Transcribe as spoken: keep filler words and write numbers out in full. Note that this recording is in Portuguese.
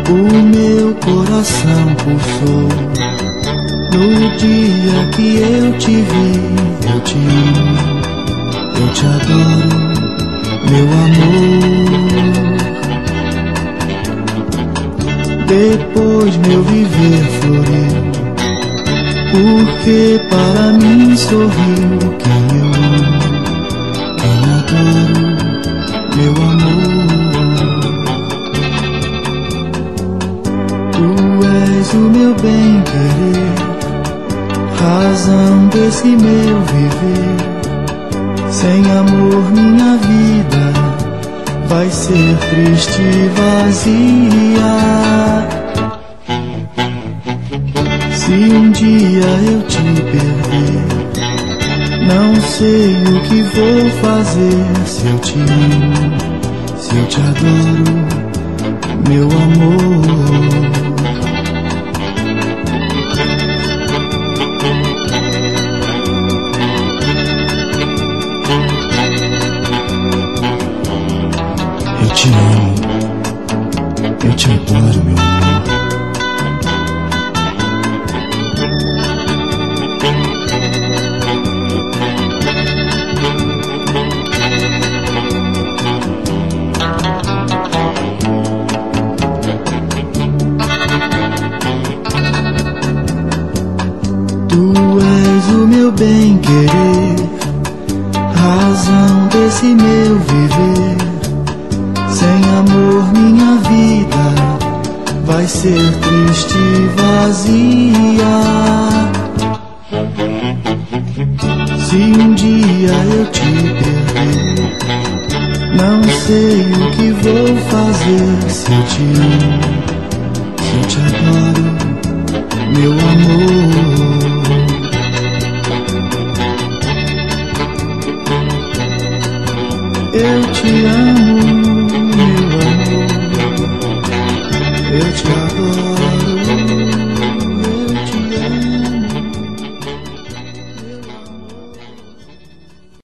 O meu coração pulsou no dia que eu te vi. Eu te amo, eu te adoro, meu amor. Depois meu viver floriu, porque para mim sorriu quem eu amo, quem adoro, meu amor. Tu és o meu bem-querer, razão desse meu viver. Sem amor minha vida vai ser triste e vazia. Se um dia eu te perder, não sei o que vou fazer. Se eu te amo, se eu te adoro, meu amor. Eu te amo, eu te adoro, meu amor. Tu és o meu bem-querer, razão desse meu viver. Sem amor minha vida vai ser triste e vazia. Se um dia eu te perder, não sei o que vou fazer. Se eu te amo, se eu te adoro, meu amor. Eu te amo, meu amor, eu te adoro.